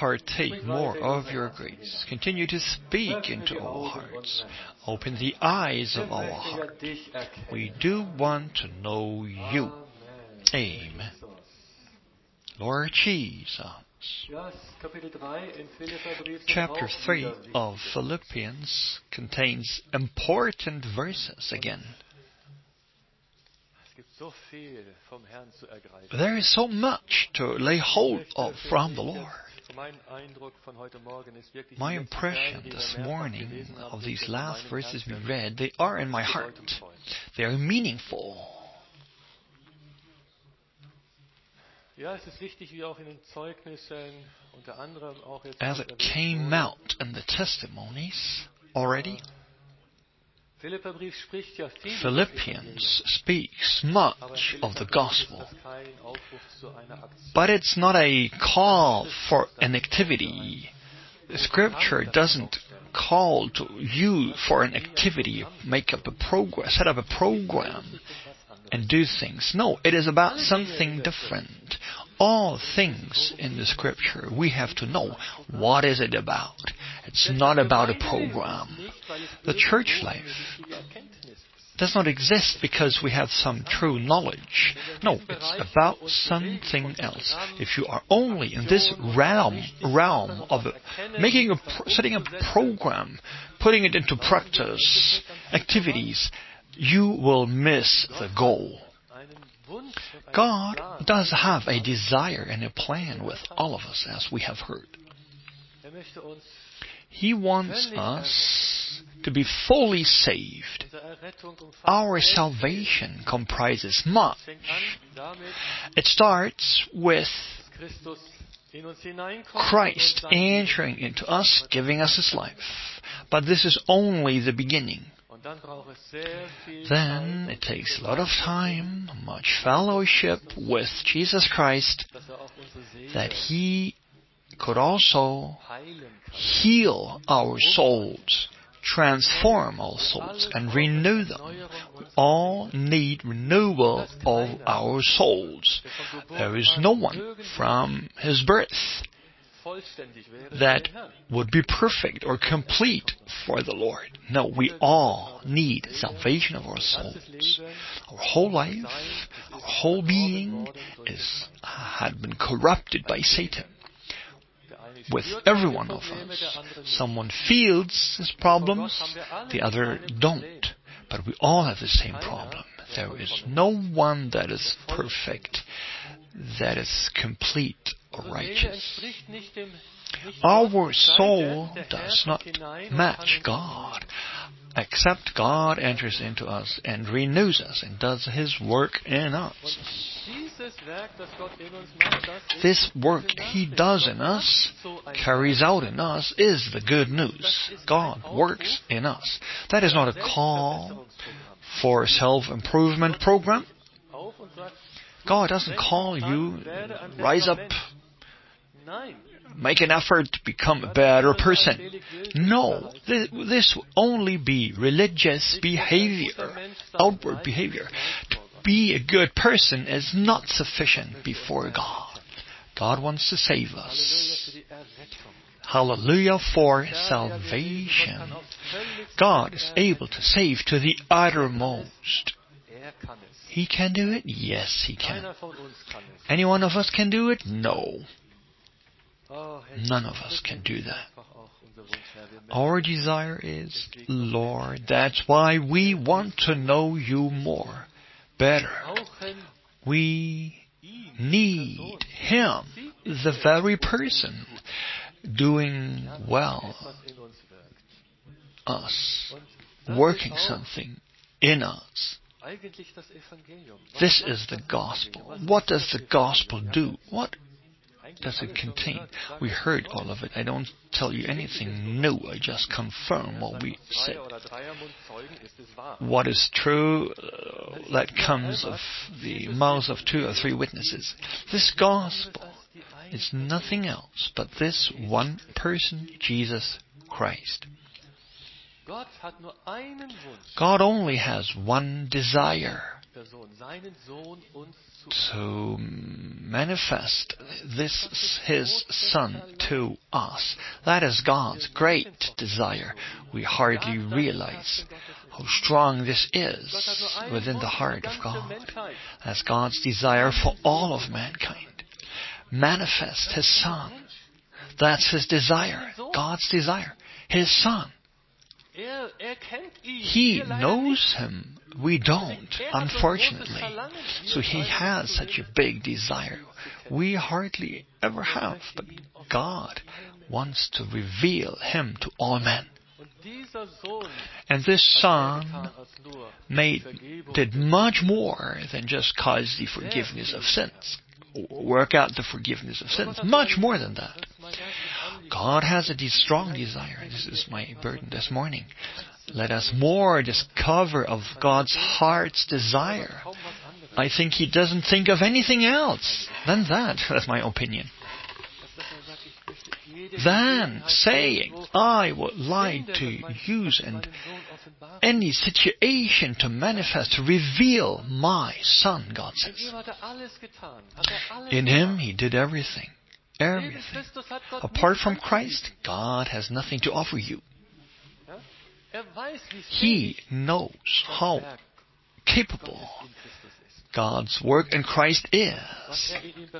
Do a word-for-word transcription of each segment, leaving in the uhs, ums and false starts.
partake more of your grace. Continue to speak into our hearts. Open the eyes of our heart. We do want to know you. Amen. Lord Jesus. Chapter three of Philippians contains important verses again. There is so much to lay hold of from the Lord. My impression this morning of these last verses we read, they are in my heart. They are meaningful. As it came out in the testimonies already, Philippians speaks much of the gospel, but it's not a call for an activity. The Scripture doesn't call to you for an activity, make up a program, set up a program, and do things. No, it is about something different. All things in the Scripture, we have to know what is it about. It's not about a program. The church life does not exist because we have some true knowledge. No, it's about something else. If you are only in this realm realm of making a, setting up a program, putting it into practice, activities, you will miss the goal. God does have a desire and a plan with all of us, as we have heard. He wants us to be fully saved. Our salvation comprises much. It starts with Christ entering into us, giving us His life. But this is only the beginning. Then it takes a lot of time, much fellowship with Jesus Christ, that He could also heal our souls, transform our souls, and renew them. We all need renewal of our souls. There is no one from his birth that would be perfect or complete for the Lord. No, we all need salvation of our souls. Our whole life, our whole being is had been corrupted by Satan. With every one of us, someone feels his problems, the other don't. But we all have the same problem. There is no one that is perfect, that is complete or righteous. Our soul does not match God, except God enters into us and renews us and does His work in us. This work He does in us, carries out in us, is the good news. God works in us. That is not a call for a self-improvement program. God doesn't call you, rise up, make an effort to become a better person. No, th- this will only be religious behavior, outward behavior. To be a good person is not sufficient before God. God wants to save us. Hallelujah for salvation. God is able to save to the uttermost. He can do it? Yes, He can. Any one of us can do it? No. None of us can do that. Our desire is, Lord, that's why we want to know You more, better. We need Him, the very person, doing well, us, working something in us. This is the gospel. What does the gospel do? What does it contain? We heard all of it. I don't tell you anything new. I just confirm what we said. What is true, uh, that comes of the mouths of two or three witnesses. This gospel is nothing else but this one person, Jesus Christ. God only has one desire, to manifest this His Son to us. That is God's great desire. We hardly realize how strong this is within the heart of God. That's God's desire for all of mankind. Manifest His Son. That's His desire. God's desire. His Son. He knows Him. We don't, unfortunately. So He has such a big desire. We hardly ever have. But God wants to reveal Him to all men. And this Son made, did much more than just cause the forgiveness of sins. Work out the forgiveness of sins. Much more than that. God has a strong desire. This is my burden this morning. Let us more discover of God's heart's desire. I think He doesn't think of anything else than that. That's my opinion. Then saying, I would like to use and any situation to manifest, to reveal my Son, God says. In Him He did everything. Everything. Apart from Christ, God has nothing to offer you. He knows how capable God's work in Christ is.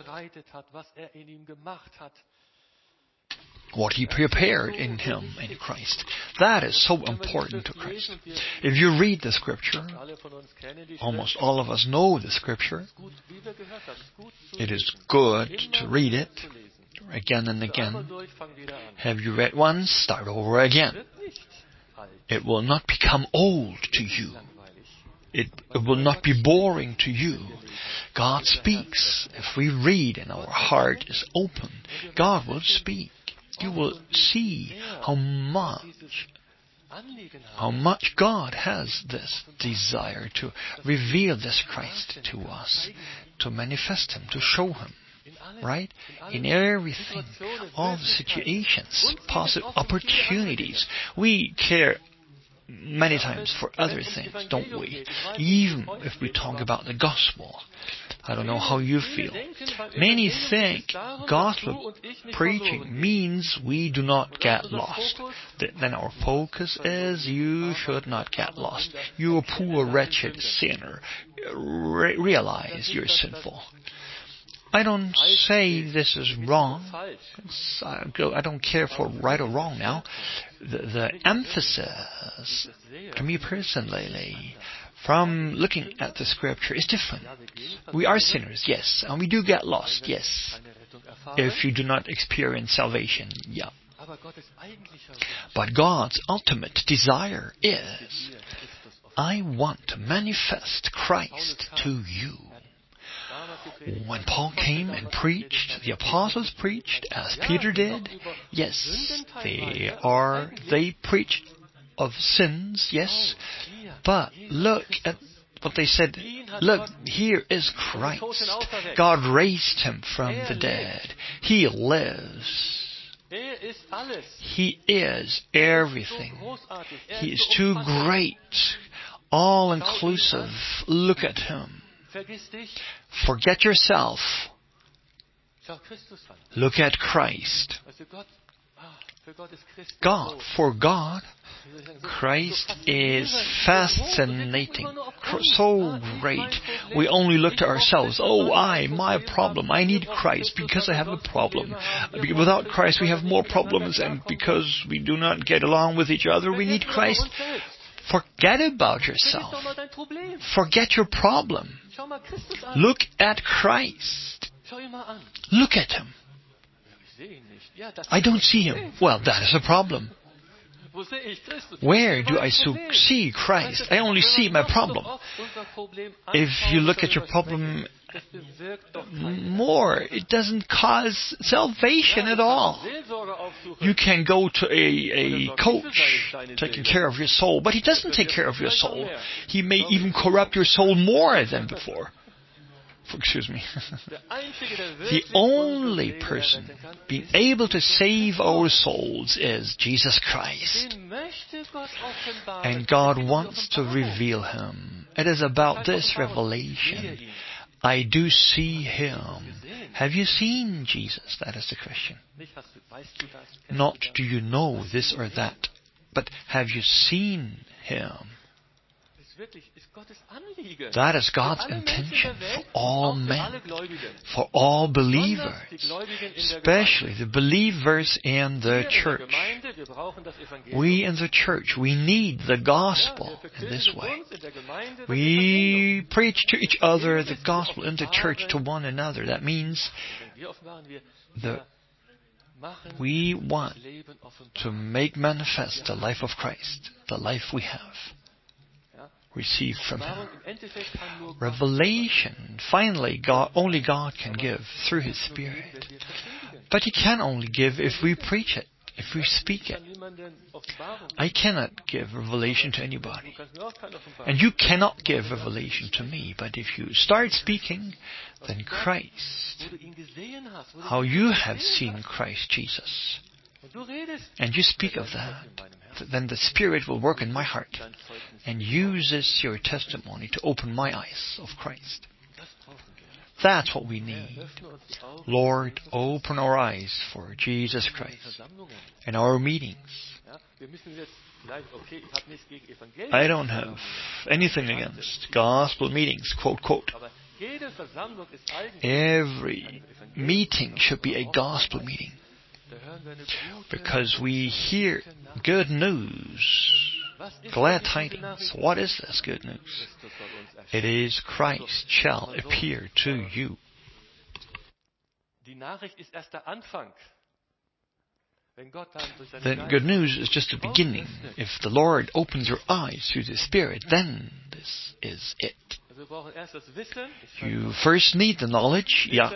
What He prepared in Him, in Christ. That is so important to Christ. If you read the Scripture, almost all of us know the Scripture. It is good to read it again and again. Have you read once? Start over again. It will not become old to you. It, it will not be boring to you. God speaks. If we read and our heart is open, God will speak. You will see how much, how much God has this desire to reveal this Christ to us, to manifest Him, to show Him. Right? In everything, all the situations, possible opportunities. We care many times for other things, don't we? Even if we talk about the gospel. I don't know how you feel. Many think gospel preaching means we do not get lost. Then our focus is you should not get lost. You a poor, wretched sinner. Re- realize you're sinful. I don't say this is wrong. It's, I don't care for right or wrong now. The, the emphasis, to me personally, from looking at the Scripture is different. We are sinners, yes, and we do get lost, yes, if you do not experience salvation, yeah. But God's ultimate desire is, I want to manifest Christ to you. When Paul came and preached, the apostles preached, as Peter did, yes, they are, they preached of sins, yes, but look at what they said. Look, here is Christ. God raised Him from the dead. He lives. He is everything. He is too great, all-inclusive. Look at Him. Forget yourself. Look at Christ. God, for God, Christ is fascinating, so great. We only look to ourselves. Oh, I, my problem. I need Christ because I have a problem. Without Christ, we have more problems, and because we do not get along with each other, we need Christ. Forget about yourself. Forget your problem. Look at Christ. Look at Him. I don't see Him. Well, that is a problem. Where do I see Christ? I only see my problem. If you look at your problem more, it doesn't cause salvation at all. You can go to a, a coach taking care of your soul, but he doesn't take care of your soul. He may even corrupt your soul more than before. Excuse me. The only person being able to save our souls is Jesus Christ. And God wants to reveal Him It is about this revelation. I do see Him. Have you seen Jesus? That is the question. Not do you know this or that, but have you seen Him? That is God's intention for all men, for all believers, especially the believers in the church. We in the church, we need the gospel in this way. We preach to each other the gospel in the church to one another. That means that we want to make manifest the life of Christ, the life we have received from Him. Revelation, finally, God, only God can give through His Spirit. But He can only give if we preach it, if we speak it. I cannot give revelation to anybody. And you cannot give revelation to me. But if you start speaking, then Christ, how you have seen Christ Jesus, and you speak of that, then the Spirit will work in my heart and uses your testimony to open my eyes of Christ. That's what we need. Lord, open our eyes for Jesus Christ in our meetings. I don't have anything against gospel meetings, quote, quote. Every meeting should be a gospel meeting, because we hear good news, glad tidings. What is this good news? It is Christ shall appear to you. Then good news is just the beginning. If the Lord opens your eyes through the Spirit, then this is it. You first need the knowledge, yeah.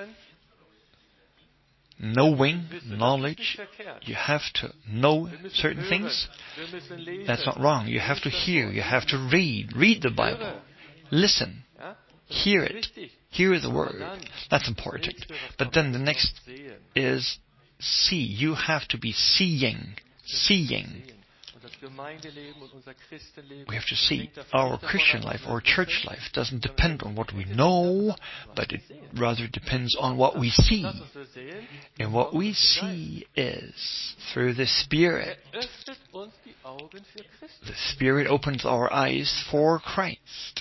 Knowing, knowledge, you have to know certain things. That's not wrong. You have to hear, you have to read. Read the Bible. Listen. Hear it. Hear the Word. That's important. But then the next is see. You have to be seeing. Seeing. We have to see. Our Christian life, our church life doesn't depend on what we know, but it rather depends on what we see. And what we see is through the Spirit. The Spirit opens our eyes for Christ.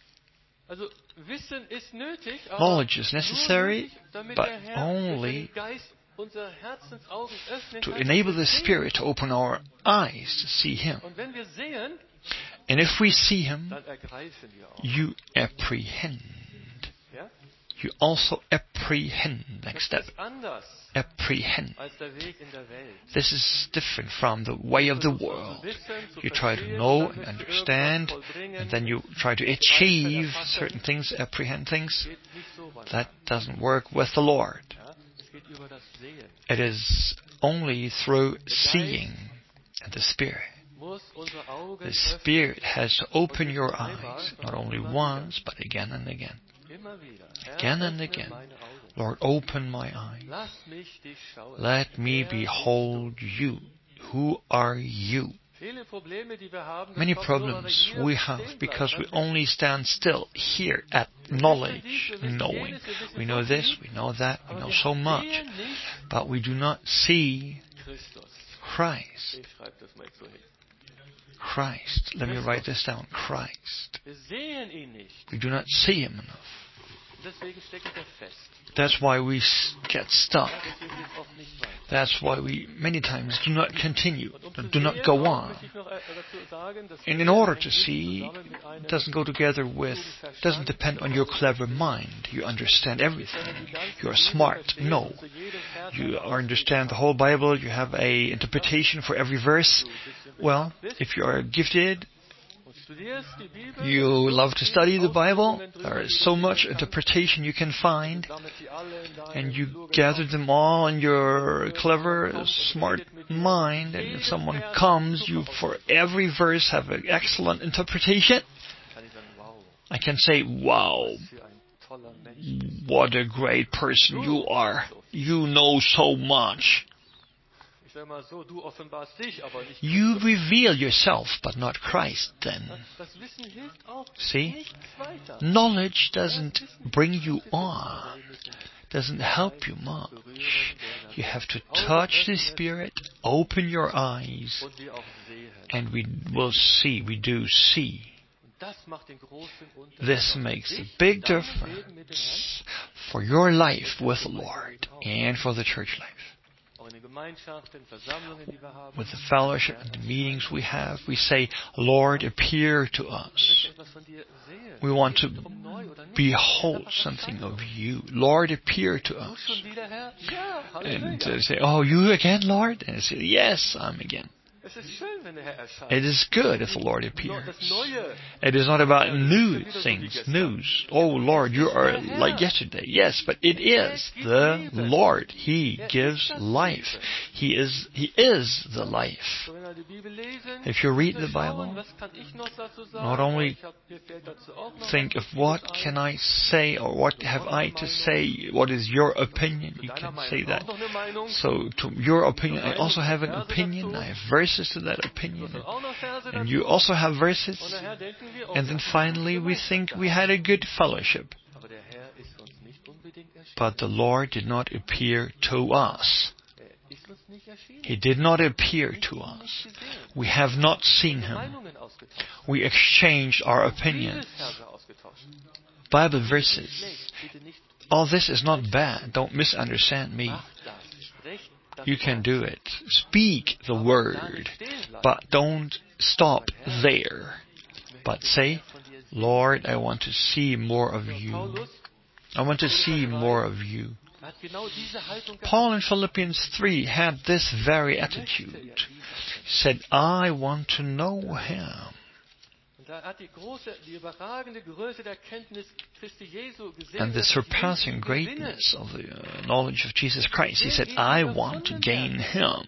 Knowledge is necessary, but only to enable the Spirit to open our eyes to see Him. And if we see Him, you apprehend. You also apprehend. Next step. Apprehend. This is different from the way of the world. You try to know and understand, and then you try to achieve certain things, apprehend things. That doesn't work with the Lord. It is only through seeing the Spirit. The Spirit has to open your eyes, not only once, but again and again. Again and again. Lord, open my eyes. Let me behold you. Who are you? Many problems we have because we only stand still here at knowledge, knowing. We know this, we know that, we know so much, but we do not see Christ. Christ. Let me write this down. Christ. We do not see Him enough. That's why we get stuck. That's why we many times do not continue, do not go on. And in order to see, it doesn't go together with, doesn't depend on your clever mind. You understand everything. You are smart. No. You understand the whole Bible. You have a interpretation for every verse. Well, if you are gifted, you love to study the Bible, there is so much interpretation you can find, and you gather them all in your clever, smart mind, and if someone comes, you for every verse have an excellent interpretation. I can say, wow, what a great person you are. You know so much. You reveal yourself, but not Christ then. See? Knowledge doesn't bring you on, doesn't help you much. You have to touch the Spirit, open your eyes, and we will see, we do see. This makes a big difference for your life with the Lord and for the church life. With the fellowship and the meetings we have, we say, Lord, appear to us. We want to behold something of you. Lord, appear to us. And uh, say, oh, you again, Lord? And I say, yes, I'm again. It is good if the Lord appears. It is not about new things, news. Oh Lord, you are like yesterday. Yes, but it is the Lord. He gives life. He is, He is the life. If you read the Bible, not only think of what can I say or what have I to say, what is your opinion, you can say that. So to your opinion, I also have an opinion. I have verses to that opinion, and you also have verses, and then finally we think we had a good fellowship. But the Lord did not appear to us. He did not appear to us. We have not seen Him. We exchanged our opinions. Bible verses. All this is not bad. Don't misunderstand me. You can do it. Speak the word, but don't stop there. But say, Lord, I want to see more of you. I want to see more of you. Paul in Philippians three had this very attitude. He said, I want to know Him. And the surpassing greatness of the uh, knowledge of Jesus Christ. He said, I want to gain Him.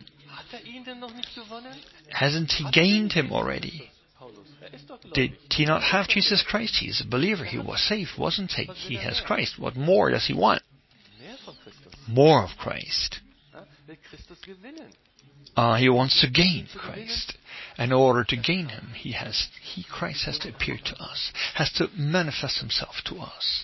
Hasn't he gained Him already? Did he not have Jesus Christ? He is a believer. He was saved, wasn't he? He has Christ. What more does he want? More of Christ. Uh, he wants to gain Christ. In order to gain Him, he has, he, Christ has to appear to us, has to manifest Himself to us.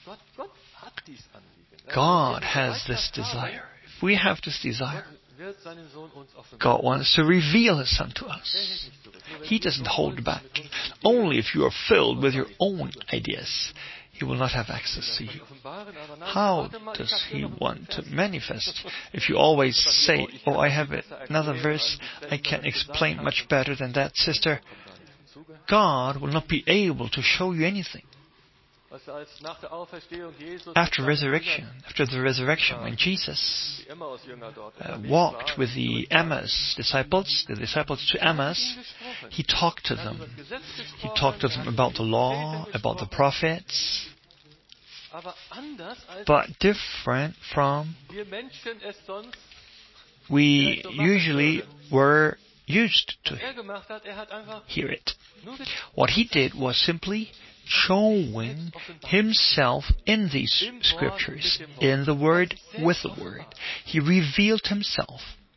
God has this desire. If we have this desire, God wants to reveal His Son to us. He doesn't hold back. Only if you are filled with your own ideas, He will not have access to you. How does He want to manifest? If you always say, oh, I have another verse, I can explain much better than that, sister, God will not be able to show you anything. After resurrection, after the resurrection, when Jesus uh, walked with the Emmaus disciples, the disciples to Emmaus, He talked to them. He talked to them about the law, about the prophets, but different from we usually were used to hear it. What He did was simply showing Himself in these scriptures, in the Word, with the Word. He revealed Himself.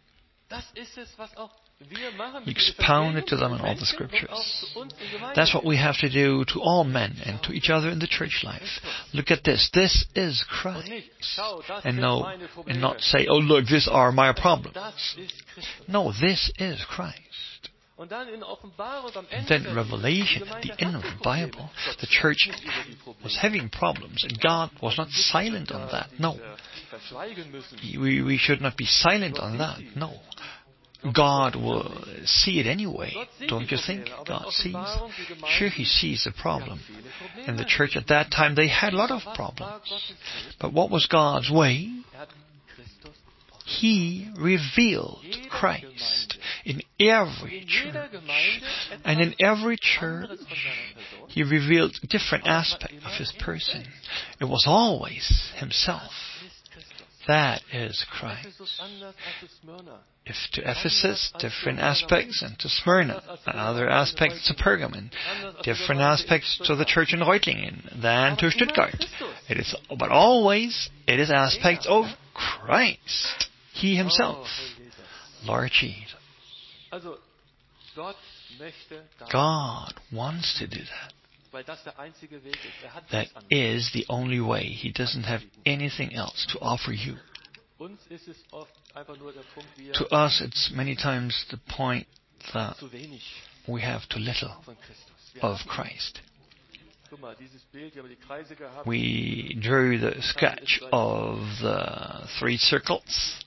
He expounded to them in all the scriptures. That's what we have to do to all men and to each other in the church life. Look at this. This is Christ. And no, and not say, oh look, these are my problems. No, this is Christ. And then in Revelation, at the end of the Bible, the church was having problems, and God was not silent on that. No. We, we should not be silent on that. No. God will see it anyway. Don't you think? God sees. Sure, He sees the problem. In the church at that time, they had a lot of problems. But what was God's way? He revealed Christ in every church. And in every church, He revealed a different aspect of His person. It was always Himself. That is Christ. If to Ephesus, different aspects, and to Smyrna, other aspects to Pergamon, different aspects to the church in Reutlingen than to Stuttgart. It is, but always it is aspects of Christ. He Himself. Lord Jesus. God wants to do that. That is the only way. He doesn't have anything else to offer you. To us, it's many times the point that we have too little of Christ. We drew the sketch of the three circles.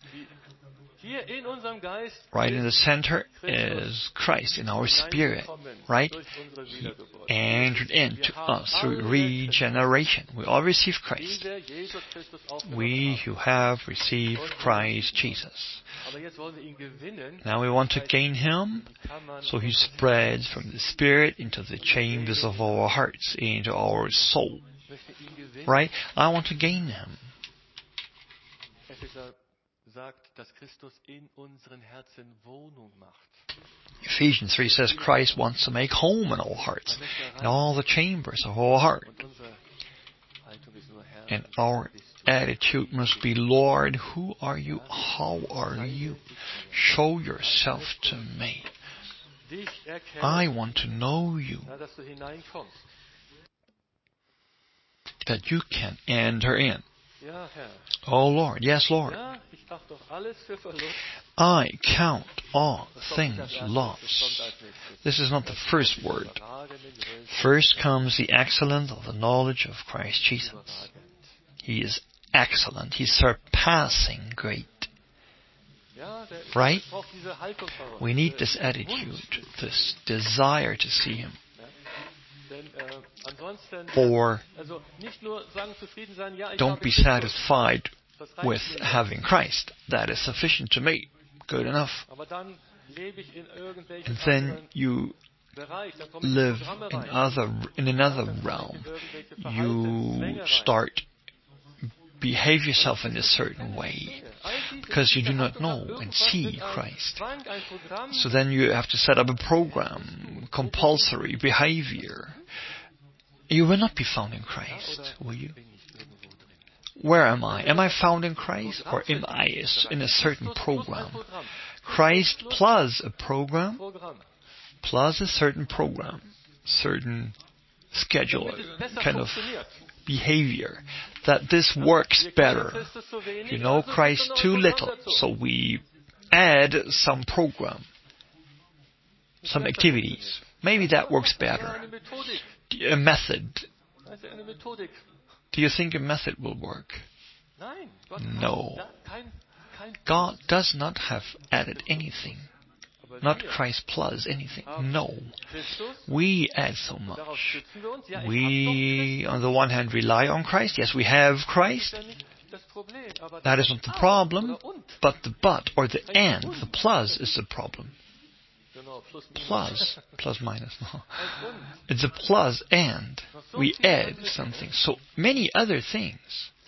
Right in the center is Christ in our spirit, right? He entered into us through regeneration. We all receive Christ. We who have received Christ Jesus. Now we want to gain Him, so He spreads from the Spirit into the chambers of our hearts, into our soul. Right? I want to gain Him. Ephesians three says Christ wants to make home in our hearts, in all the chambers of our heart. And our attitude must be, Lord, who are you? How are you? Show yourself to me. I want to know you. That you can enter in. Oh Lord, yes Lord. I count all things lost. This is not the first word. First comes the excellence of the knowledge of Christ Jesus. He is excellent. He's surpassing great. Right? We need this attitude, this desire to see Him. Or don't be satisfied with having Christ. That is sufficient to me. Good enough. And then you live in other in another realm. You start behave yourself in a certain way because you do not know and see Christ. So then you have to set up a program, compulsory behavior. You will not be found in Christ, will you? Where am I? Am I found in Christ, or am I in a certain program? Christ plus a program, plus a certain program, certain schedule, kind of behavior, that this works better. You know Christ too little, so we add some program, some activities. Maybe that works better. A method. Do you think a method will work? No. God does not have added anything. Not Christ plus anything. No. We add so much. We, on the one hand, rely on Christ. Yes, we have Christ. That is not the problem. But the but, or the and, the plus is the problem. Plus, plus minus, no. It's a plus and. We add something. So many other things.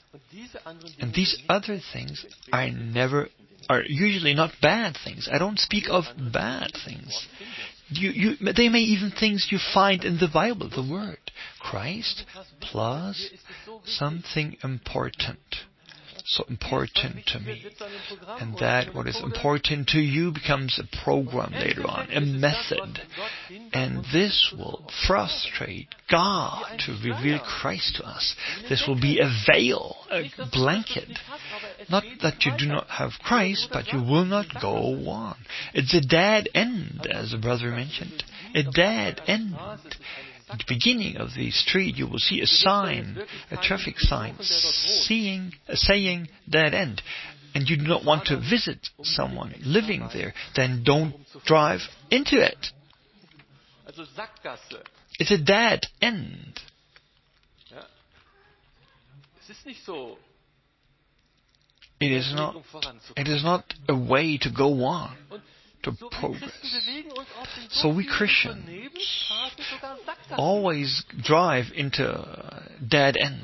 And these other things are never, are usually not bad things. I don't speak of bad things. You, you, they may even things you find in the Bible, the Word. Christ plus something important. So important to me. And that what is important to you becomes a program later on, a method. And this will frustrate God to reveal Christ to us. This will be a veil, a blanket. Not that you do not have Christ, but you will not go on. It's a dead end, as the brother mentioned. A dead end. At the beginning of the street, you will see a sign, a traffic sign, seeing, uh, saying dead end. And you do not want to visit someone living there, then don't drive into it. It's a dead end. It is not, it is not a way to go on, to progress. So we Christians always drive into dead ends,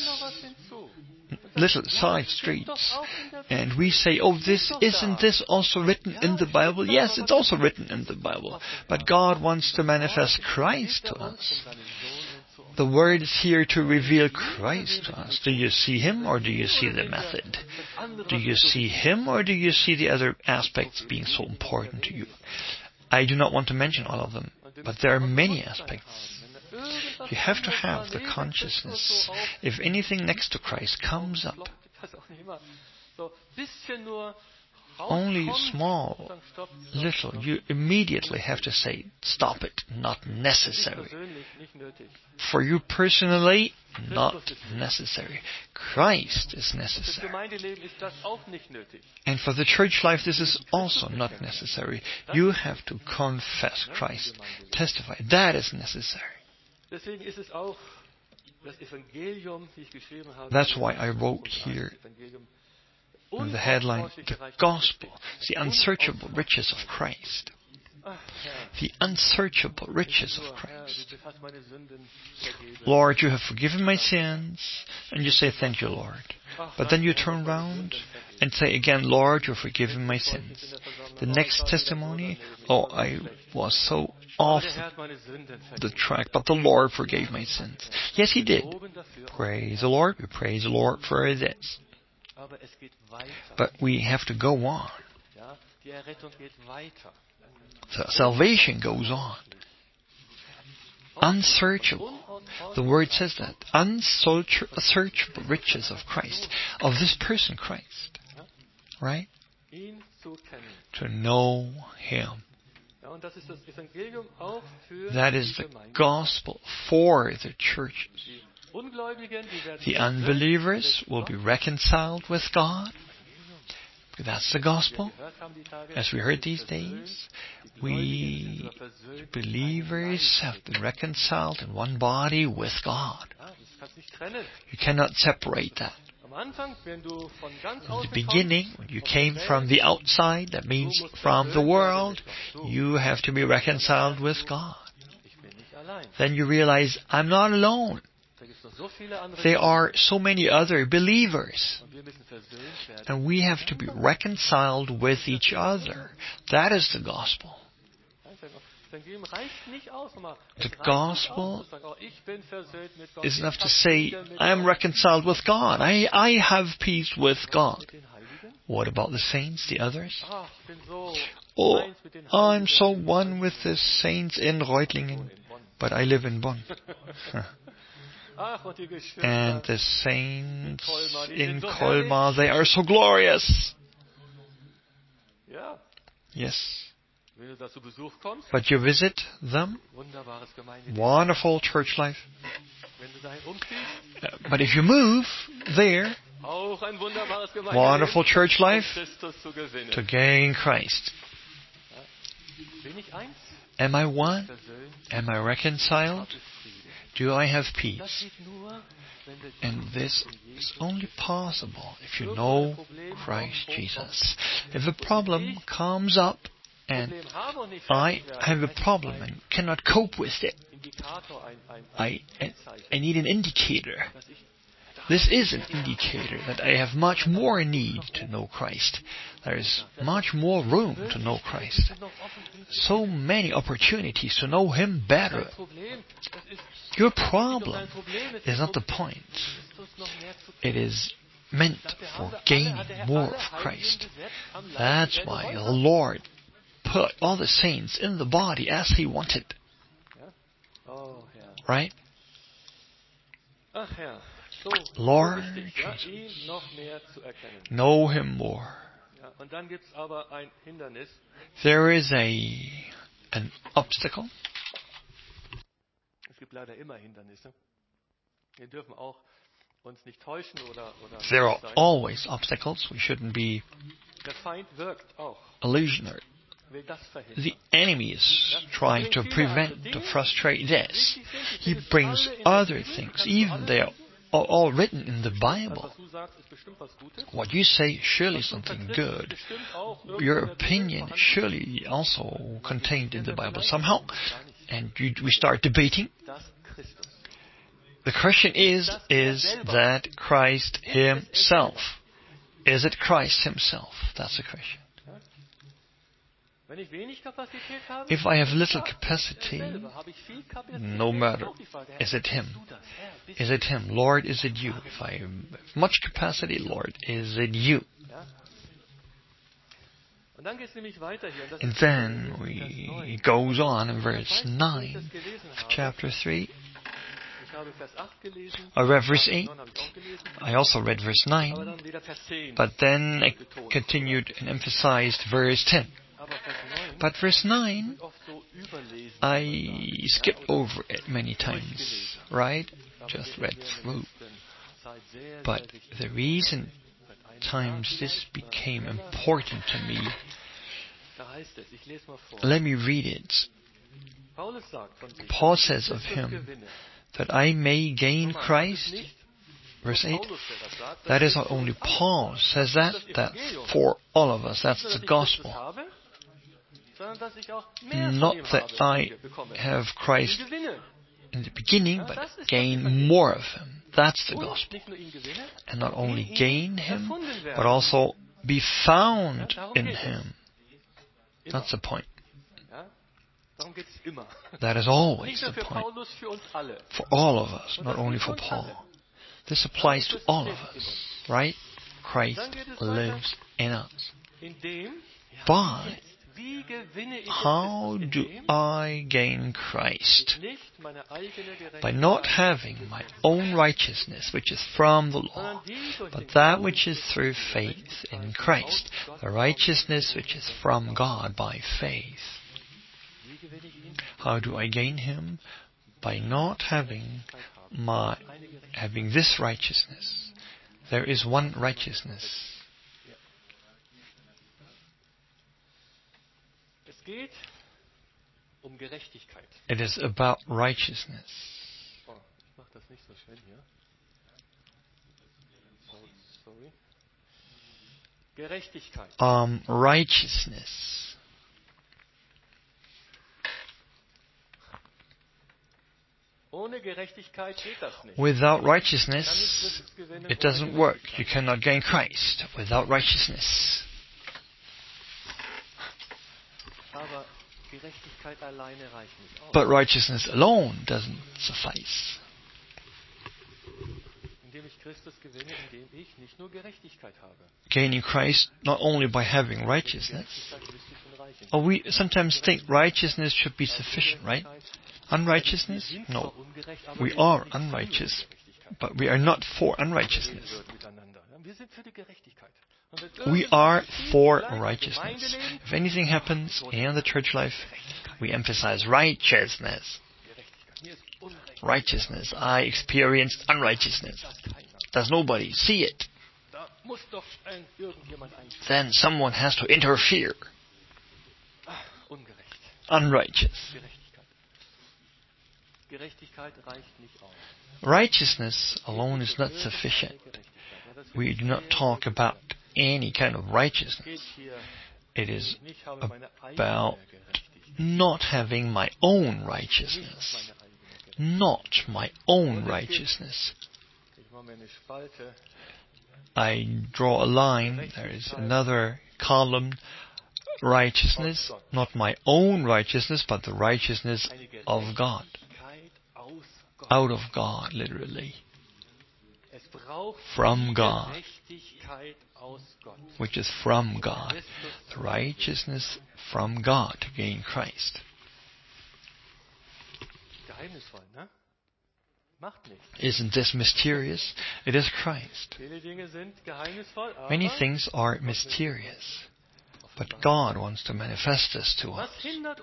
little side streets, and we say, oh, this isn't this also written in the Bible? Yes, it's also written in the Bible, but God wants to manifest Christ to us. The Word is here to reveal Christ to us. Do you see Him or do you see the method? Do you see Him or do you see the other aspects being so important to you? I do not want to mention all of them, but there are many aspects. You have to have the consciousness. If anything next to Christ comes up, only small, little, you immediately have to say, stop it, not necessary. For you personally, not necessary. Christ is necessary. And for the church life, this is also not necessary. You have to confess Christ, testify. That is necessary. That's why I wrote here in the headline, the gospel, the unsearchable riches of Christ. The unsearchable riches of Christ. Lord, you have forgiven my sins, and you say, thank you, Lord. But then you turn around and say again, Lord, you've forgiven my sins. The next testimony, oh, I was so off the track, but the Lord forgave my sins. Yes, He did. Praise the Lord. We praise the Lord for this. But we have to go on. So salvation goes on. Unsearchable. The Word says that. Unsearchable riches of Christ. Of this person, Christ. Right? To know Him. That is the gospel for the churches. The unbelievers will be reconciled with God. That's the gospel. As we heard these days, we believers have been reconciled in one body with God. You cannot separate that. In the beginning, when you came from the outside, that means from the world, you have to be reconciled with God. Then you realize, I'm not alone. There are so many other believers. And we have to be reconciled with each other. That is the gospel. The gospel is enough to say, I am reconciled with God. I, I have peace with God. What about the saints, the others? Oh, I'm so one with the saints in Reutlingen, but I live in Bonn. And the saints in Colmar, they are so glorious. Yes. But you visit them, wonderful church life. Uh, but if you move there, wonderful church life to gain Christ. Am I one? Am I reconciled? Do I have peace? And this is only possible if you know Christ Jesus. If a problem comes up and I have a problem and cannot cope with it, I, I need an indicator. This is an indicator that I have much more need to know Christ. There is much more room to know Christ. So many opportunities to know Him better. Your problem is not the point. It is meant for gaining more of Christ. That's why the Lord put all the saints in the body as He wanted. Right? Lord Jesus, know Him more. There is a an obstacle. There are always obstacles. We shouldn't be illusionary. The enemy is trying to prevent, to frustrate this. He brings other things, even they are all written in the Bible. What you say, surely something good. Your opinion, surely also contained in the Bible somehow. And you, we start debating. The question is, is that Christ Himself? Is it Christ Himself? That's the question. If I have little capacity, no matter, is it Him? Is it Him? Lord, is it You? If I have much capacity, Lord, is it You? And then we, it goes on in verse nine of chapter three. I read verse eight. I also read verse nine. But then I continued and emphasized verse ten. But verse nine, I skipped over it many times, right? Just read through. But the reason times this became important to me, let me read it. Paul says of him that I may gain Christ. Verse eight. That is not only Paul says that, that's for all of us. That's the gospel. Not that I have Christ in the beginning, but gain more of Him. That's the gospel. And not only gain Him, but also be found in Him. That's the point. That is always the point. For all of us, not only for Paul. This applies to all of us, right? Christ lives in us. But how do I gain Christ? By not having my own righteousness, which is from the law, but that which is through faith in Christ, the righteousness which is from God by faith. How do I gain Him? By not having my having this righteousness. There is one righteousness. It is about righteousness. Um, righteousness. Without righteousness, it doesn't work. You cannot gain Christ without righteousness. But righteousness alone doesn't suffice. Gaining Christ not only by having righteousness. Oh, we sometimes think righteousness should be sufficient, right? Unrighteousness? No. We are unrighteous, but we are not for unrighteousness. We are for righteousness. If anything happens in the church life, we emphasize righteousness. Righteousness. I experienced unrighteousness. Does nobody see it? Then someone has to interfere. Unrighteous. Righteousness alone is not sufficient. We do not talk about any kind of righteousness. It is about not having my own righteousness. Not my own righteousness. I draw a line. There is another column. Righteousness, not my own righteousness, but the righteousness of God. Out of God, literally. From God. Which is from God. The righteousness from God to gain Christ. Isn't this mysterious? It is Christ. Many things are mysterious. But God wants to manifest this to us.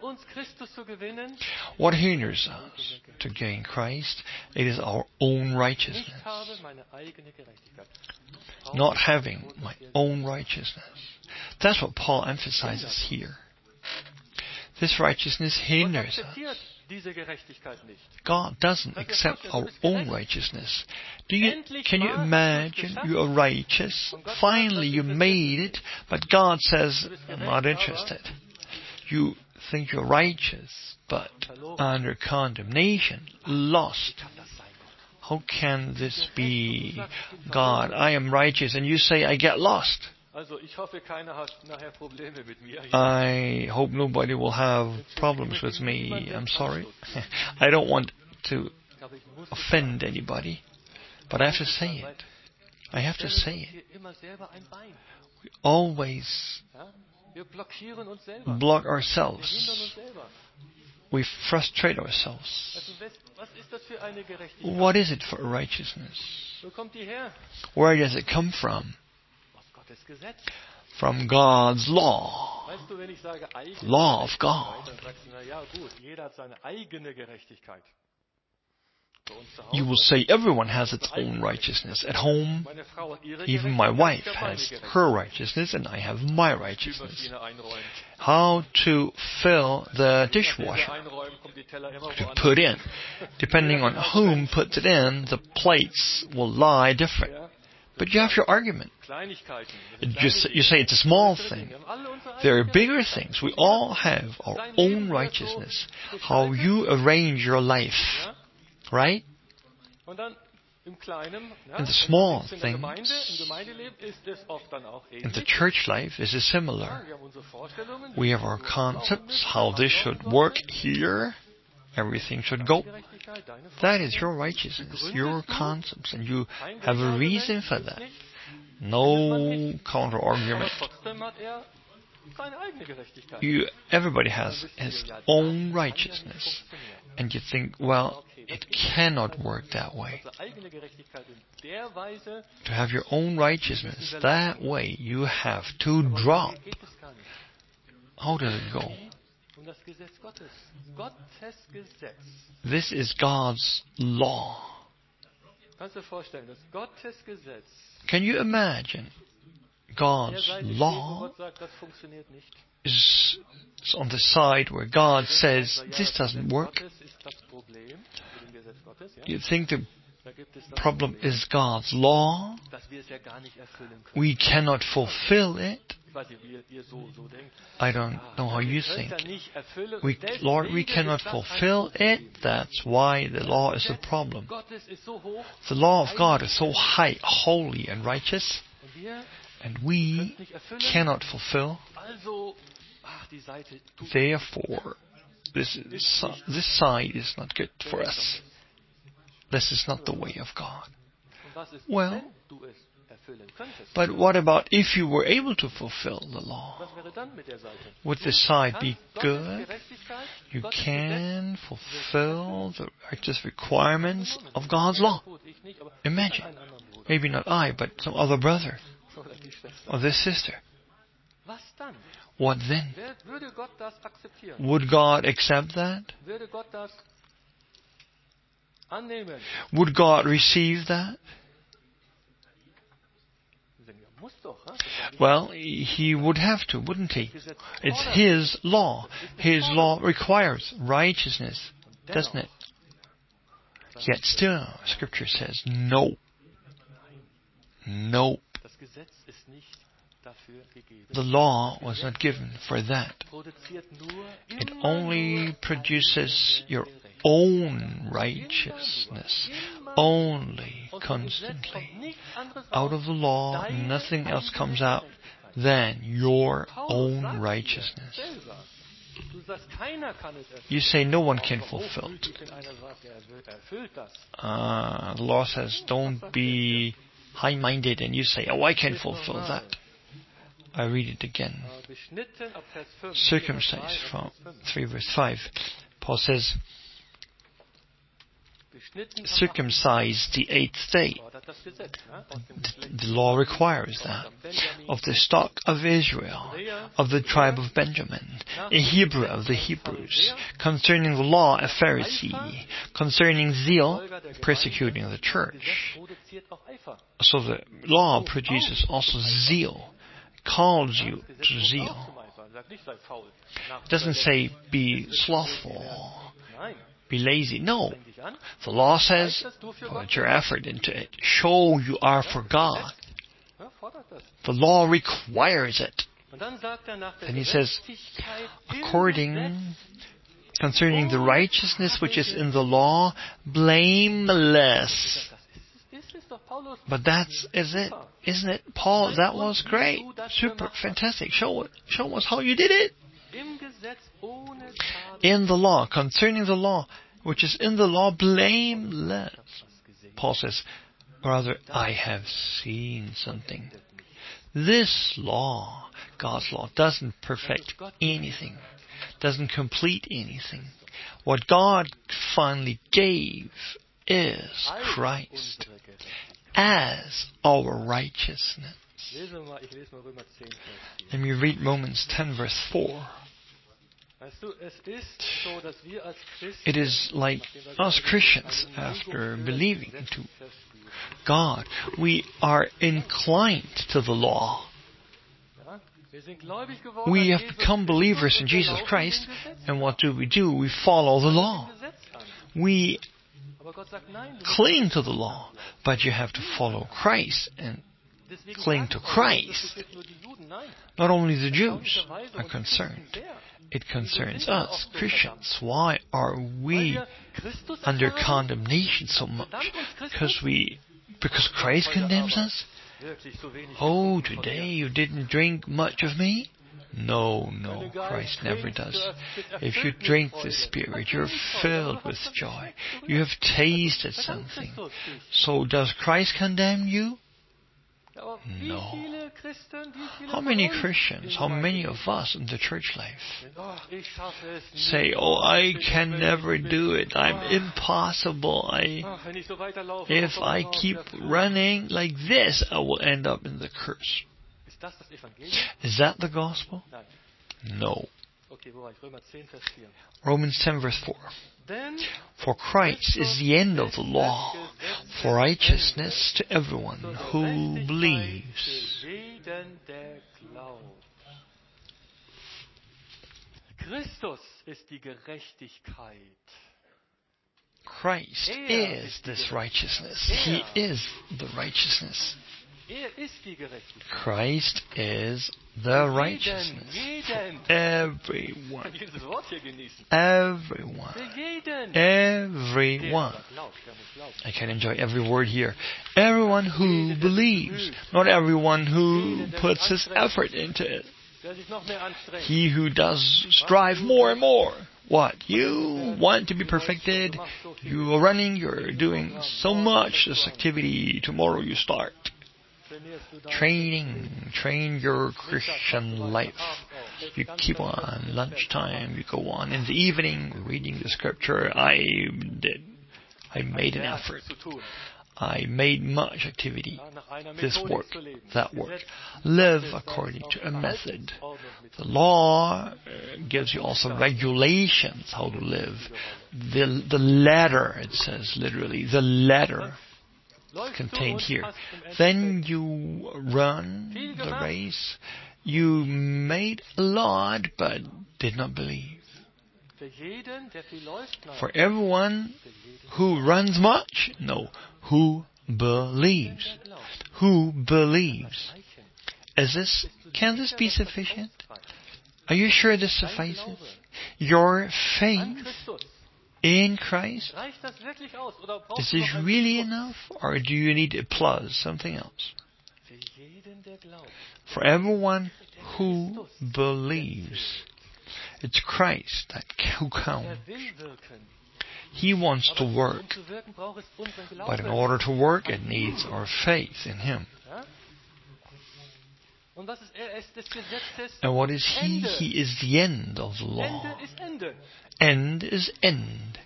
What hinders us to gain Christ? It is our own righteousness. Not having my own righteousness. That's what Paul emphasizes here. This righteousness hinders us. God doesn't accept our own righteousness. Do you, can you imagine you are righteous? Finally you made it, but God says, I'm not interested. You think you're righteous, but under condemnation, lost. How can this be? God, I am righteous, and you say I get lost. I hope nobody will have problems with me. I'm sorry. I don't want to offend anybody, but I have to say it. I have to say it. We always block ourselves. We frustrate ourselves. What is it for righteousness? Where does it come from? From God's law. Law of God. You will say everyone has its own righteousness. At home, even my wife has her righteousness and I have my righteousness. How to fill the dishwasher, to put in. Depending on whom puts it in, the plates will lie different. But you have your argument. Just, you say it's a small thing. There are bigger things. We all have our own righteousness. How you arrange your life. Right? In the small things, in the church life, this is similar. We have our concepts, how this should work here. Everything should go. That is your righteousness, your concepts, and you have a reason for that. No counter-argument. You, everybody has his own righteousness. And you think, well, it cannot work that way. To have your own righteousness that way, you have to drop. How does it go? This is God's law. Can you imagine? God's law is on the side where God says, this doesn't work. You think the problem is God's law? We cannot fulfill it. I don't know how you think. We, Lord, we cannot fulfill it. That's why the law is a problem. The law of God is so high, holy, and righteous. And we cannot fulfill. Therefore, this, is, this side is not good for us. This is not the way of God. Well, but what about if you were able to fulfill the law? Would this side be good? You can fulfill the righteous requirements of God's law. Imagine. Maybe not I, but some other brother. Or this sister. What then? Would God accept that? Would God receive that? Well, He would have to, wouldn't He? It's His law. His law requires righteousness, doesn't it? Yet still, Scripture says, no. No. The law was not given for that. It only produces your own righteousness. Only, constantly. Out of the law, nothing else comes out than your own righteousness. You say no one can fulfill it. Uh, the law says don't be high-minded, and you say, oh, I can fulfill that. I read it again. Circumcised from three verse five. Paul says, circumcised the eighth day. The, the law requires that. Of the stock of Israel, of the tribe of Benjamin, a Hebrew of the Hebrews, concerning the law, a Pharisee, concerning zeal, persecuting the church. So the law produces also zeal, calls you to zeal. It doesn't say be slothful, be lazy. No. The law says, put your effort into it. Show you are for God. The law requires it. And he says, according, concerning the righteousness which is in the law, blameless. But that's is it. Isn't it, Paul? That was great. Super, fantastic. Show, show us how you did it. In the law, concerning the law, which is in the law, blameless. Paul says, brother, I have seen something. This law, God's law, doesn't perfect anything, doesn't complete anything. What God finally gave is Christ as our righteousness. Let me read Romans ten, verse four. It is like us Christians, after believing to God, we are inclined to the law. We have become believers in Jesus Christ, and what do we do? We follow the law. We cling to the law, but you have to follow Christ and cling to Christ. Not only the Jews are concerned. It concerns us, Christians. Why are we under condemnation so much? Because we, because Christ condemns us? Oh, today you didn't drink much of me? No, no, Christ never does. If you drink the Spirit, you're filled with joy. You have tasted something. So does Christ condemn you? No. How many Christians, how many of us in the church life say, oh, I can never do it. I'm impossible. I, if I keep running like this, I will end up in the curse. Is that the gospel? No. Romans ten, verse four. For Christ is the end of the law, for righteousness to everyone who believes. Christ is this righteousness. He is the righteousness. Christ is the righteousness for everyone. Everyone. Everyone. I can enjoy every word here. Everyone who believes, not everyone who puts his effort into it. He who does strive more and more. What? You want to be perfected. You are running, you're doing so much this activity. Tomorrow you start. Training, train your Christian life. You keep on lunchtime, you go on in the evening, reading the scripture. I did. I made an effort. I made much activity. This work, that work. Live according to a method. The law gives you also regulations how to live. The, the letter, it says literally, the letter contained here. Then you run the race. You made a lot, but did not believe. For everyone who runs much, no, who believes. Who believes. Is this, can this be sufficient? Are you sure this suffices? Your faith in Christ? Is this really enough? Or do you need a plus, something else? For everyone who believes, it's Christ that who counts. He wants to work. But in order to work, it needs our faith in Him. And what is He? He is the end of the law. End is end.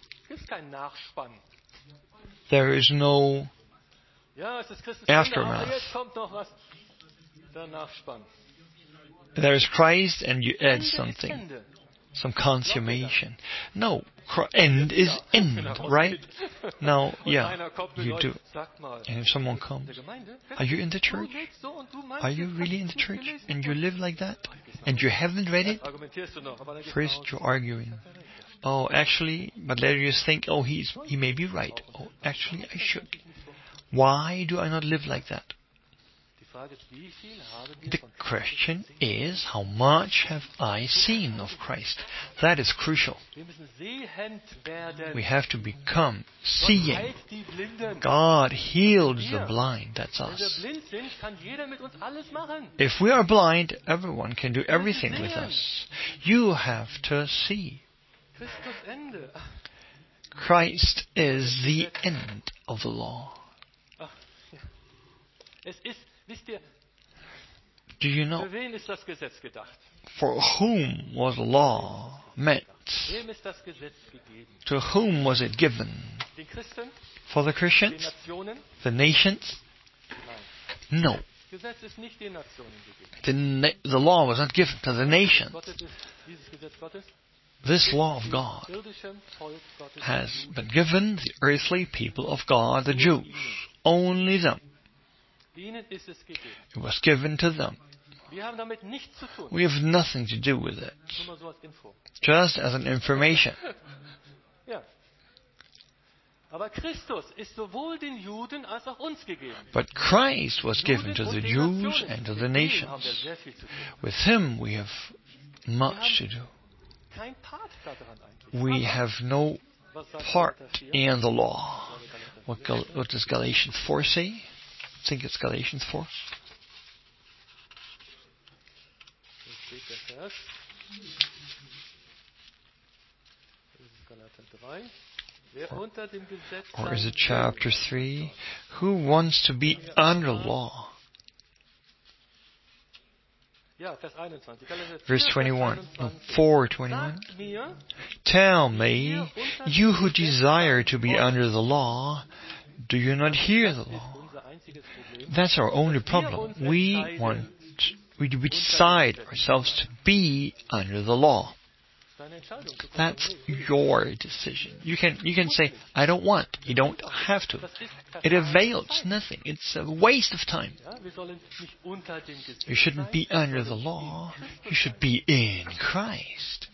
There is no aftermath. There is Christ and you add something. Some consummation. No, end is end, right? Now, yeah, you do. And if someone comes, are you in the church? Are you really in the church? And you live like that? And you haven't read it? First, you're arguing. Oh, actually, but later you think, oh, he's he may be right. Oh, actually, I should. Why do I not live like that? The question is, how much have I seen of Christ? That is crucial. We have to become seeing. God heals the blind. That's us. If we are blind, everyone can do everything with us. You have to see. Christ is the end of the law. Do you know for whom was the law meant? To whom was it given? For the Christians? The nations? No. The, na- the law was not given to the nations. This law of God has been given the earthly people of God, the Jews. Only them. It was given to them. We have nothing to do with it. Just as an information. But Christ was given to the Jews and to the nations. With Him we have much to do. We have no part in the law. What, Gal- what does Galatians four say? I think it's Galatians four. Or, or is it chapter three? Who wants to be under law? Verse twenty-one. No, four twenty-one. Tell me, you who desire to be under the law, do you not hear the law? That's our only problem. We want, we decide ourselves to be under the law. That's your decision. You can you can say, I don't want. You don't have to. It avails nothing. It's a waste of time. You shouldn't be under the law. You should be in Christ.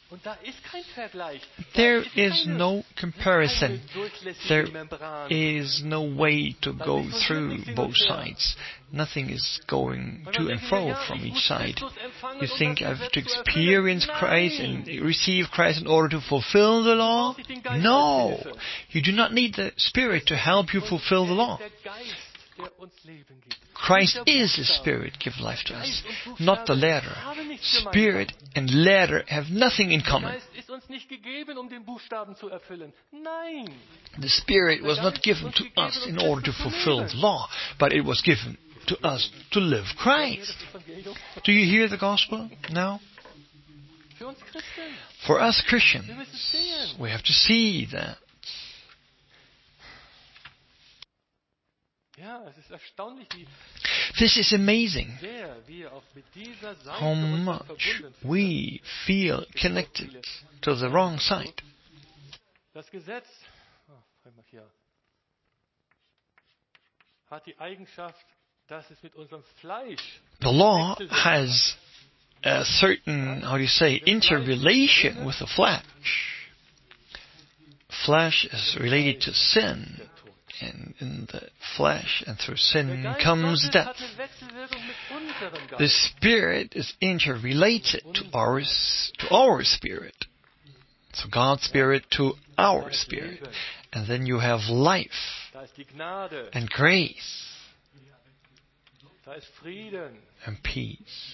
There is no comparison. There is no way to go through both sides. Nothing is going to and fro from each side. You think I have to experience Christ and receive Christ in order to fulfill the law? No! You do not need the Spirit to help you fulfill the law. Christ is the Spirit, give life to us, not the letter. Spirit and letter have nothing in common. The Spirit was not given to us in order to fulfill the law, but it was given to us to live Christ. Do you hear the gospel now? For us Christians, we have to see that. This is amazing how much we feel connected to the wrong side. The law has a certain, how do you say, interrelation with the flesh. Flesh is related to sin. And in the flesh and through sin comes death. The Spirit is interrelated to our, to our spirit. So God's Spirit to our spirit. And then you have life and grace and peace.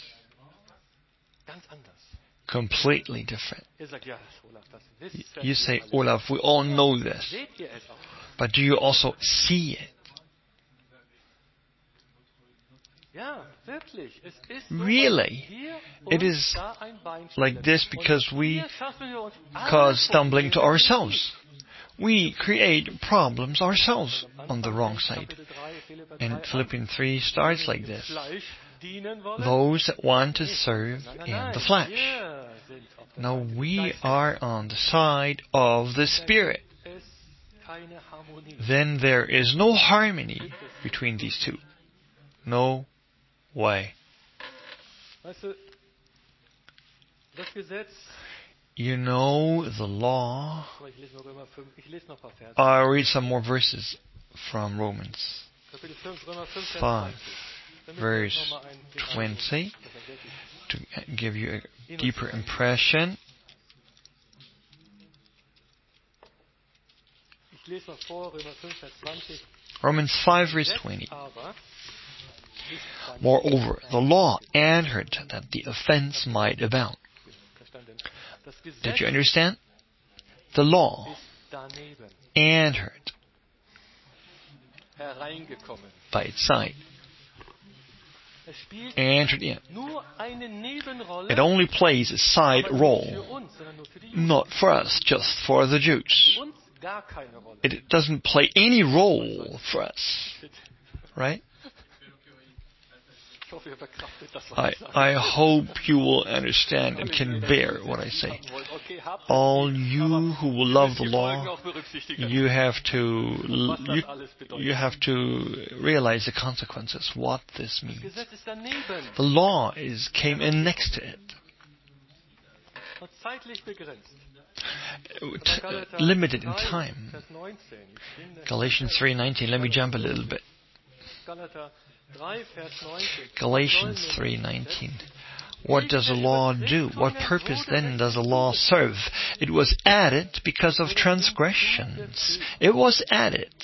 Completely different. You say, Olaf, we all know this. But do you also see it? Really? It is like this because we cause stumbling to ourselves. We create problems ourselves on the wrong side. And Philippians three starts like this. Those that want to serve in the flesh. Now we are on the side of the Spirit. Then there is no harmony between these two. No way. You know the law. I'll read some more verses from Romans five. verse twenty, to give you a deeper impression. Romans five verse twenty. Moreover, the law entered that the offense might abound. Did you understand? The law entered by its side. Entered in. It only plays a side role, not for us, just for the Jews. It doesn't play any role for us. Right? I, I hope you will understand and can bear what I say. All you who will love the law, you have to you, you have to realize the consequences, what this means. The law is came in next to it. T- limited in time. Galatians three nineteen. Let me jump a little bit. Galatians three nineteen. What does the law do? What purpose then does the law serve? It was added because of transgressions. It was added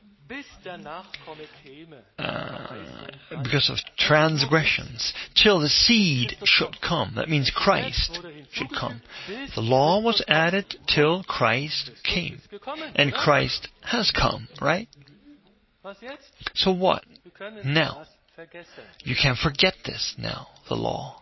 uh, because of transgressions, till the seed should come. That means Christ should come. The law was added till Christ came. And Christ has come, right? So what? Now, you can forget this now, the law.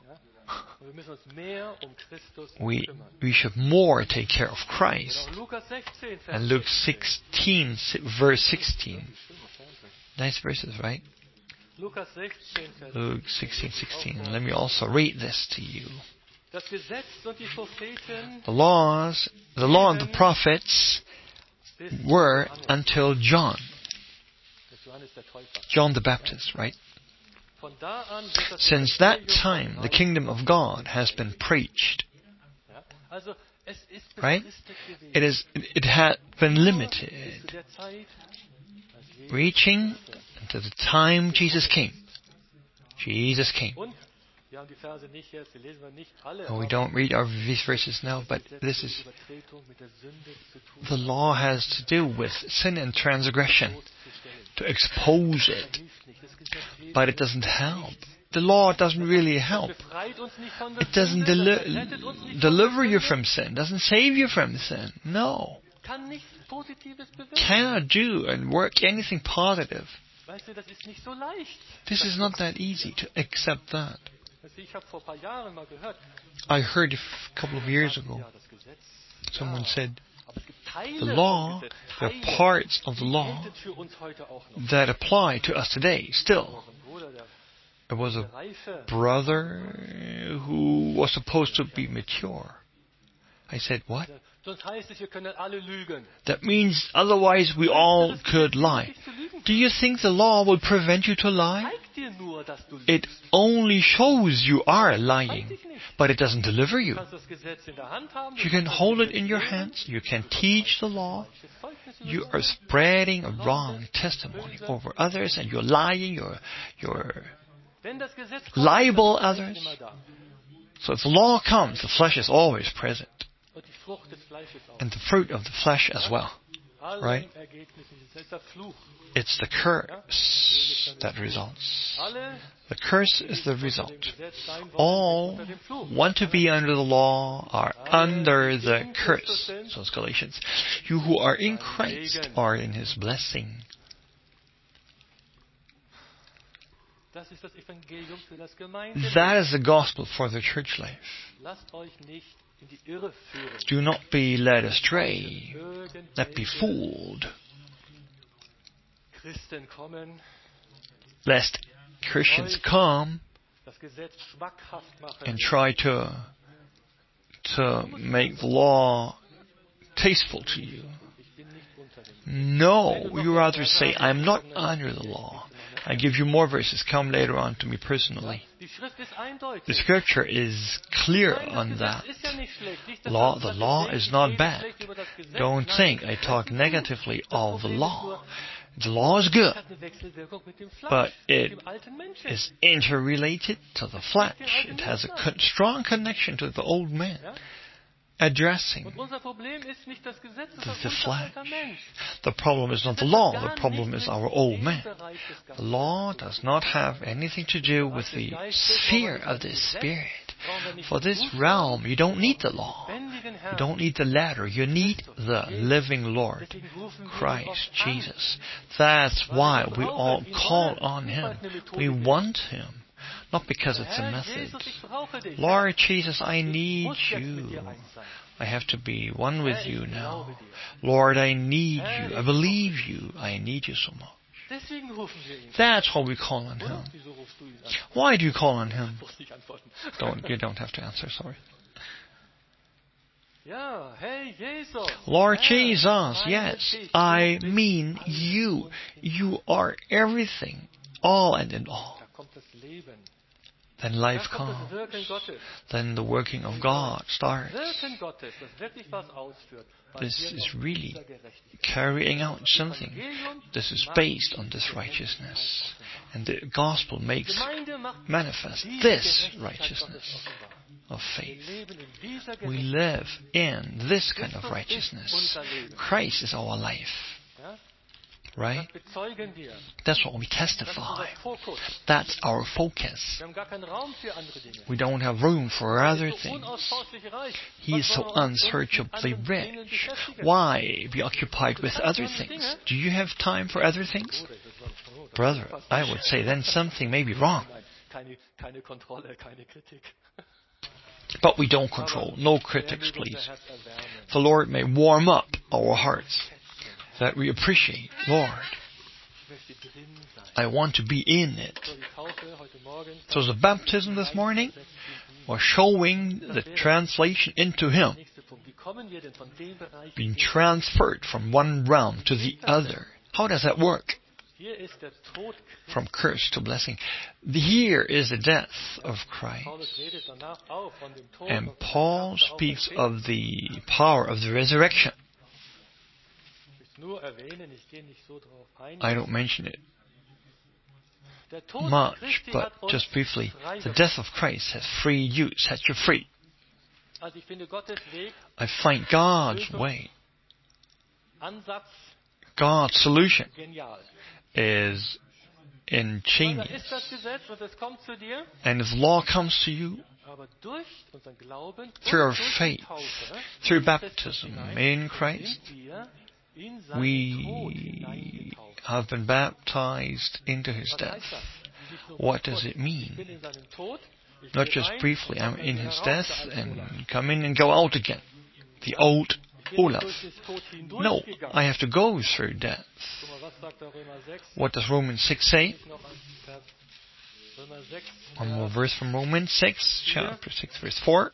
We, we should more take care of Christ. And Luke sixteen, verse sixteen. Nice verses, right? Luke sixteen, sixteen. Let me also read this to you. The laws, the law and the prophets were until John. John the Baptist, right? Since that time, the kingdom of God has been preached. Right? It is. It had been limited, reaching until the time Jesus came. Jesus came. Well, we don't read our these verses now, but this is the law has to do with sin and transgression, to expose it, but it doesn't help. The law doesn't really help. It doesn't deli- deliver you from sin, doesn't save you from sin. No. Cannot do and work anything positive. This is not that easy to accept that. I heard a couple of years ago, someone said, the law, there are parts of the law that apply to us today, still. There was a brother who was supposed to be mature. I said, what? That means otherwise we all could lie. Do you think the law will prevent you to lie? It only shows you are lying, but it doesn't deliver you. You can hold it in your hands, you can teach the law, you are spreading a wrong testimony over others, and you're lying, you're, you're liable others. So if the law comes, the flesh is always present. And the fruit of the flesh as well. Right? It's the curse that results. The curse is the result. All want to be under the law are under the curse. So it's Galatians. You who are in Christ are in His blessing. That is the gospel for the church life. Do not be led astray, not be fooled, lest Christians come and try to to make the law tasteful to you. No, you rather say, I'm not under the law. I give you more verses. Come later on to me personally. The scripture is clear on that. Law, the law is not bad. Don't think I talk negatively of the law. The law is good, but it is interrelated to the flesh. It has a con- strong connection to the old man, addressing the, the flesh. The problem is not the law, the problem is our old man. The law does not have anything to do with the sphere of the Spirit. For this realm, you don't need the law. You don't need the ladder. You need the living Lord, Christ Jesus. That's why we all call on Him. We want Him. Not because it's a method. Lord Jesus, I need you. I have to be one with you now. Lord, I need you. I believe you. I need you so much. That's why we call on Him. Why do you call on Him? Don't, you don't have to answer, sorry. Lord Jesus, yes, I mean you. You are everything, all and in all. Then life comes. Then the working of God starts. This is really carrying out something. This is based on this righteousness. And the gospel makes manifest this righteousness of faith. We live in this kind of righteousness. Christ is our life. Right? That's what we testify. That's our focus. We don't have room for other things. He is so unsearchably rich. Why be occupied with other things? Do you have time for other things? Brother, I would say then something may be wrong. But we don't control. No critics, please. The Lord may warm up our hearts, that we appreciate. Lord, I want to be in it. So the baptism this morning was showing the translation into Him, being transferred from one realm to the other. How does that work? From curse to blessing. Here is the death of Christ. And Paul speaks of the power of the resurrection. I don't mention it much, but just briefly, the death of Christ has freed you, set you free. I find God's way, God's solution is ingenious. And if law comes to you, through our faith, through baptism in Christ, we have been baptized into His death. What does it mean? Not just briefly, I'm in His death and come in and go out again. The old Olaf. No, I have to go through death. What does Romans six say? One more verse from Romans six, chapter six, verse four.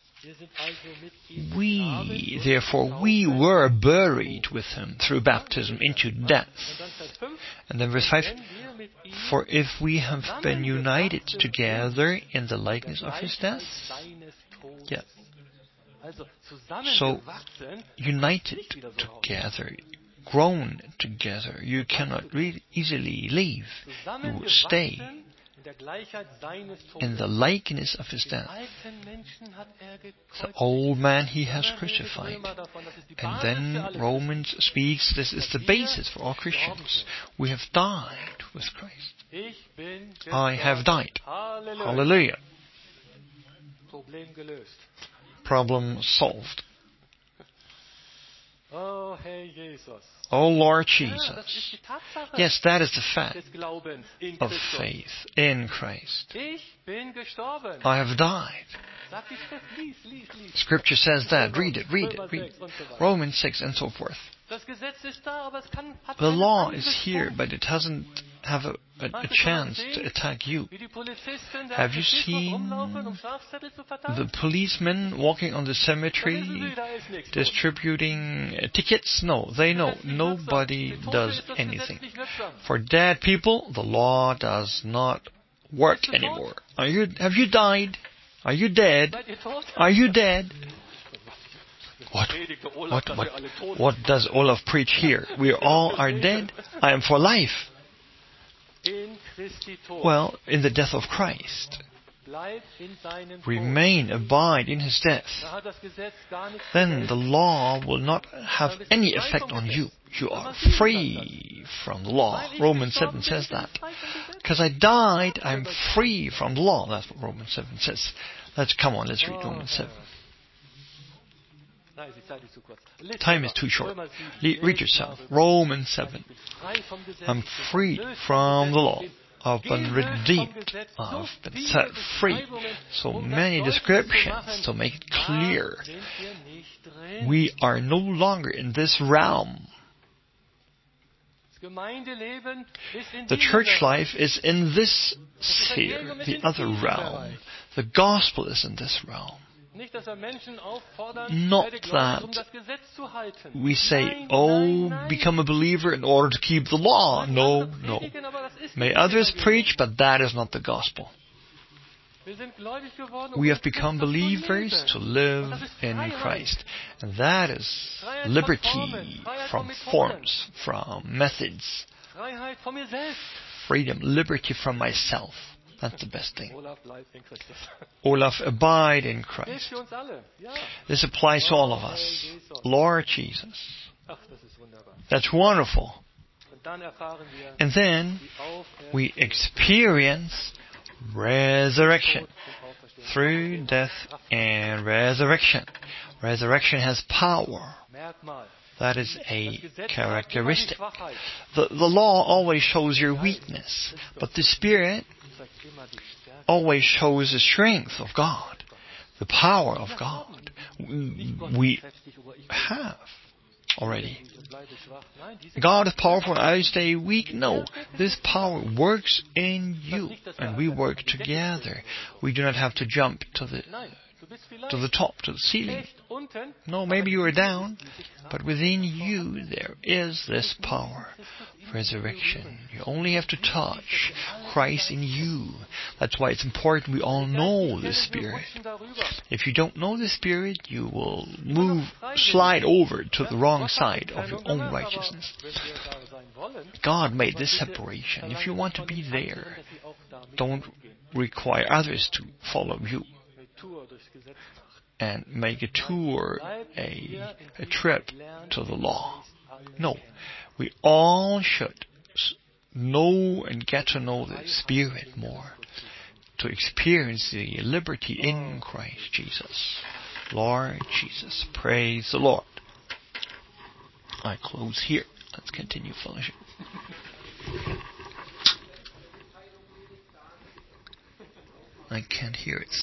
We, therefore, we were buried with Him through baptism into death. And then verse five, for if we have been united together in the likeness of His death, yeah. So, united together, grown together, you cannot really easily leave. You will stay in the likeness of His death. The old man He has crucified. And then Romans speaks, this is the basis for all Christians. We have died with Christ. I have died. Hallelujah. Problem solved. Oh Lord Jesus. Yes, that is the fact of faith in Christ. I have died. Scripture says that. Read it, read it, read it. Romans six and so forth. The law is here, but it doesn't have a, a, a chance to attack you. Have you seen the policemen walking on the cemetery distributing uh, tickets? No, they know. Nobody does anything. For dead people, the law does not work anymore. Are you? Have you died? Are you dead? Are you dead? What What, what, what does Olaf preach here? We all are dead. I am for life. Well, in the death of Christ. Remain, abide in His death. Then the law will not have any effect on you. You are free from the law. Romans seven says that. Because I died, I'm free from the law. That's what Romans seven says. Let's come on, let's read Romans seven. Time is too short. Le- read yourself. Romans seven. I'm freed from the law. I've been redeemed. I've been set free. So many descriptions to make it clear. We are no longer in this realm. The church life is in this sphere, the other realm. The gospel is in this realm. Not that we say, oh, become a believer in order to keep the law. No, no. May others preach, but that is not the gospel. We have become believers to live in Christ. And that is liberty from forms, from methods. Freedom, liberty from myself. That's the best thing. Olaf, abide in Christ. This applies to all of us. Lord Jesus. That's wonderful. And then we experience resurrection through death and resurrection. Resurrection has power. That is a characteristic. The, the law always shows your weakness, but the Spirit always shows the strength of God, the power of God. We have already. God is powerful and I stay weak. No, this power works in you and we work together. We do not have to jump to the to the top, to the ceiling. No, maybe you are down, but within you there is this power. Resurrection. You only have to touch Christ in you. That's why it's important we all know the Spirit. If you don't know the Spirit, you will move, slide over to the wrong side of your own righteousness. God made this separation. If you want to be there, don't require others to follow you and make a tour, a, a trip to the law. No, we all should know and get to know the Spirit more to experience the liberty in Christ Jesus. Lord Jesus, praise the Lord. I close here. Let's continue fellowship. I can't hear it.